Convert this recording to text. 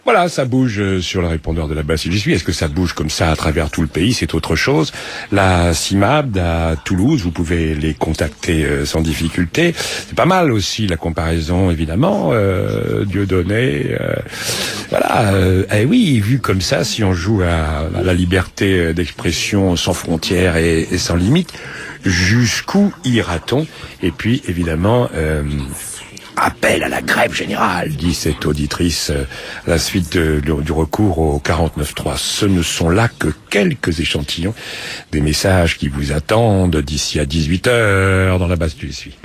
Voilà, ça bouge sur le répondeur de la basse j'y suis. Est-ce que ça bouge comme ça à travers tout le pays? C'est autre chose. La CIMAD à Toulouse, vous pouvez les contacter sans difficulté. C'est pas mal aussi la comparaison, évidemment. Dieudonné, voilà. Eh oui, vu comme ça, si on joue à la liberté d'expression sans frontières et sans limite, jusqu'où ira-t-on? Et puis, évidemment, appel à la grève générale, dit cette auditrice à la suite du recours au 49.3. Ce ne sont là que quelques échantillons des messages qui vous attendent d'ici à 18h dans la basse du suis.